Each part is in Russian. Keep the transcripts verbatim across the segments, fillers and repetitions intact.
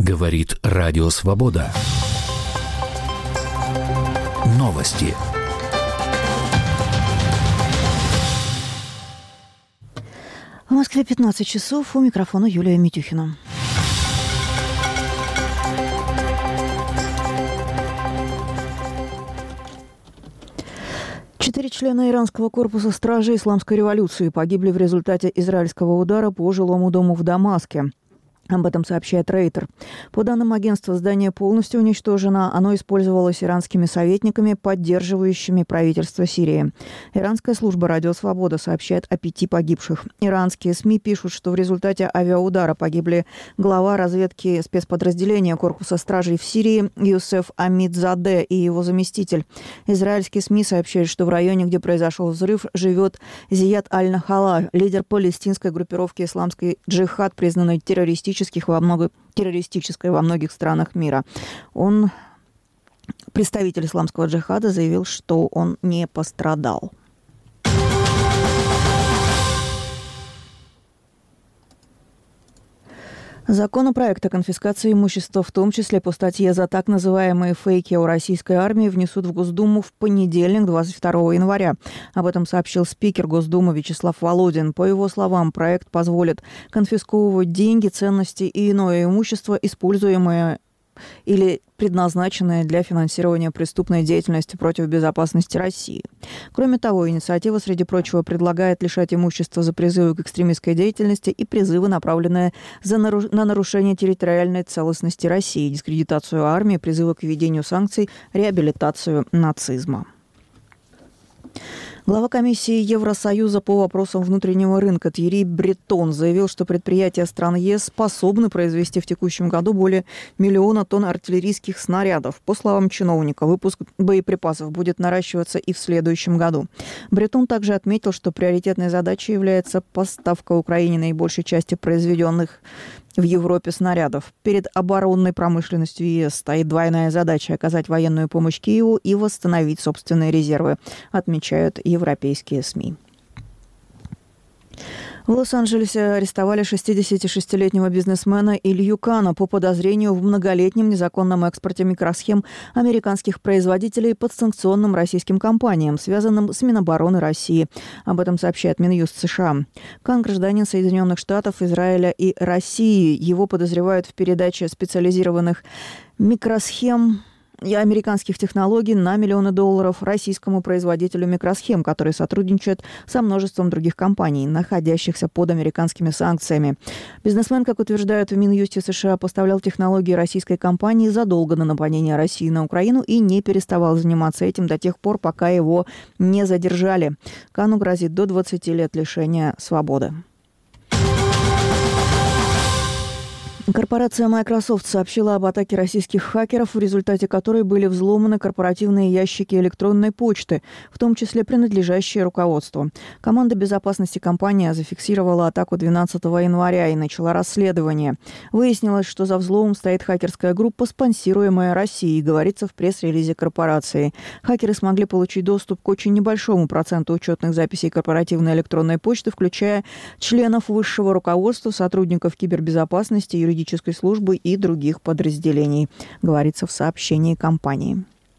Говорит Радио Свобода. Новости. В Москве пятнадцать часов. У микрофона Юлия Митюхина. Четыре члена иранского корпуса стражей исламской революции погибли в результате израильского удара по жилому дому в Дамаске. Об этом сообщает Рейтер. По данным агентства, здание полностью уничтожено. Оно использовалось иранскими советниками, поддерживающими правительство Сирии. Иранская служба «Радио Свобода» сообщает о пяти погибших. Иранские СМИ пишут, что в результате авиаудара погибли глава разведки спецподразделения корпуса стражей в Сирии Юсеф Амидзаде и его заместитель. Израильские СМИ сообщают, что в районе, где произошел взрыв, живет Зияд Аль-Нахала, лидер палестинской группировки «Исламский джихад», признанной террористической во много, террористической во многих странах мира. Он, представитель исламского джихада, заявил, что он не пострадал. Законопроект о конфискации имущества, в том числе по статье за так называемые фейки о российской армии, внесут в Госдуму в понедельник, двадцать второго января. Об этом сообщил спикер Госдумы Вячеслав Володин. По его словам, проект позволит конфисковывать деньги, ценности и иное имущество, используемое или предназначенное для финансирования преступной деятельности против безопасности России. Кроме того, инициатива, среди прочего, предлагает лишать имущества за призывы к экстремистской деятельности и призывы, направленные за наруш... на нарушение территориальной целостности России, дискредитацию армии, призывы к введению санкций, реабилитацию нацизма. Глава комиссии Евросоюза по вопросам внутреннего рынка Тьерри Бретон заявил, что предприятия стран ЕС способны произвести в текущем году более миллиона тонн артиллерийских снарядов. По словам чиновника, выпуск боеприпасов будет наращиваться и в следующем году. Бретон также отметил, что приоритетной задачей является поставка Украине наибольшей части произведенных в Европе снарядов. Перед оборонной промышленностью ЕС стоит двойная задача – оказать военную помощь Киеву и восстановить собственные резервы, отмечают европейские СМИ. В Лос-Анджелесе арестовали шестидесятишестилетнего бизнесмена Илью Кана по подозрению в многолетнем незаконном экспорте микросхем американских производителей подсанкционным российским компаниям, связанным с Минобороны России. Об этом сообщает Минюст США. Кан – гражданин Соединенных Штатов, Израиля и России. Его подозревают в передаче специализированных микросхем и американских технологий на миллионы долларов российскому производителю микросхем, который сотрудничает со множеством других компаний, находящихся под американскими санкциями. Бизнесмен, как утверждают в Минюсте США, поставлял технологии российской компании задолго до нападения России на Украину и не переставал заниматься этим до тех пор, пока его не задержали. Кану грозит до двадцати лет лишения свободы. Корпорация Microsoft сообщила об атаке российских хакеров, в результате которой были взломаны корпоративные ящики электронной почты, в том числе принадлежащие руководству. Команда безопасности компании зафиксировала атаку двенадцатого января и начала расследование. Выяснилось, что за взломом стоит хакерская группа, спонсируемая Россией, говорится в пресс-релизе корпорации. Хакеры смогли получить доступ к очень небольшому проценту учетных записей корпоративной электронной почты, включая членов высшего руководства, сотрудников кибербезопасности, юридической юридической службы и других подразделений, говорится в сообщении компании.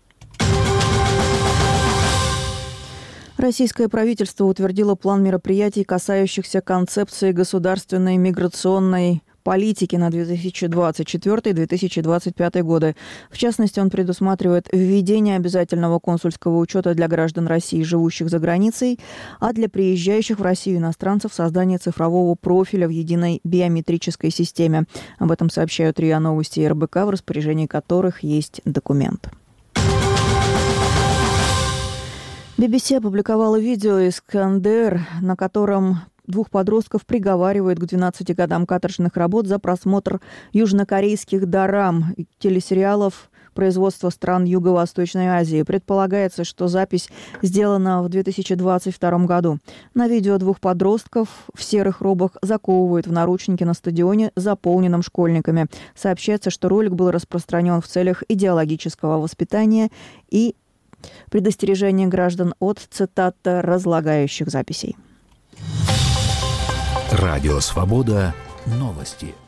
Российское правительство утвердило план мероприятий, касающихся концепции государственной миграционной политики на две тысячи двадцать четвёртый - две тысячи двадцать пятый годы. В частности, он предусматривает введение обязательного консульского учета для граждан России, живущих за границей, а для приезжающих в Россию иностранцев создание цифрового профиля в единой биометрической системе. Об этом сообщают РИА Новости и эр бэ ка, в распоряжении которых есть документ. би би си опубликовала видео из ка эн дэ эр, на котором двух подростков приговаривают к двенадцати годам каторжных работ за просмотр южнокорейских дорам, телесериалов производства стран Юго-Восточной Азии. Предполагается, что запись сделана в две тысячи двадцать втором году. На видео двух подростков в серых робах заковывают в наручники на стадионе, заполненном школьниками. Сообщается, что ролик был распространен в целях идеологического воспитания и предостережения граждан от, цитата, разлагающих записей. Радио Свобода. Новости.